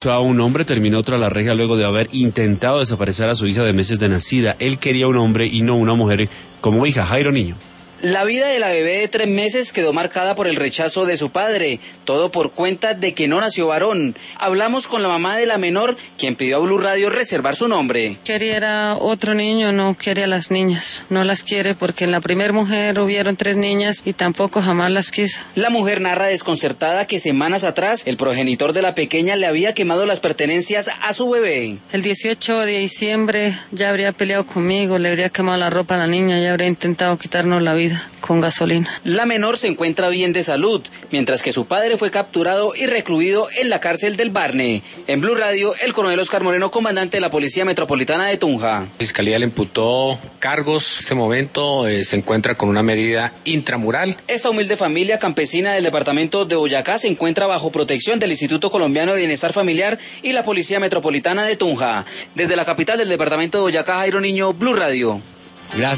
A un hombre terminó tras la reja luego de haber intentado desaparecer a su hija de meses de nacida. Él quería un hombre y no una mujer como hija. Jairo Niño. La vida de la bebé de 3 meses quedó marcada por el rechazo de su padre, todo por cuenta de que no nació varón. Hablamos con la mamá de la menor, quien pidió a Blue Radio reservar su nombre. Quería otro niño, no quiere a las niñas, no las quiere porque en la primera mujer hubieron 3 niñas y tampoco jamás las quiso. La mujer narra desconcertada que semanas atrás el progenitor de la pequeña le había quemado las pertenencias a su bebé. El 18 de diciembre ya habría peleado conmigo, le habría quemado la ropa a la niña, ya habría intentado quitarnos la vida con gasolina. La menor se encuentra bien de salud, mientras que su padre fue capturado y recluido en la cárcel del Barne. En Blue Radio, el coronel Oscar Moreno, comandante de la Policía Metropolitana de Tunja. La Fiscalía le imputó cargos. En este momento se encuentra con una medida intramural. Esta humilde familia campesina del departamento de Boyacá se encuentra bajo protección del Instituto Colombiano de Bienestar Familiar y la Policía Metropolitana de Tunja. Desde la capital del departamento de Boyacá, Jairo Niño, Blue Radio. Gracias.